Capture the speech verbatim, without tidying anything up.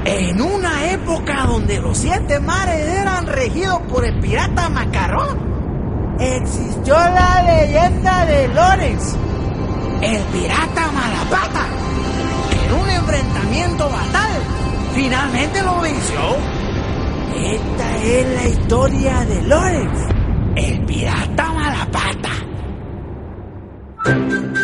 En una época donde los siete mares eran regidos por el pirata Macarrón, existió la leyenda de Lawrence, el pirata Malapata, que en un enfrentamiento fatal finalmente lo venció. Esta es la historia de Lawrence, el pirata Malapata.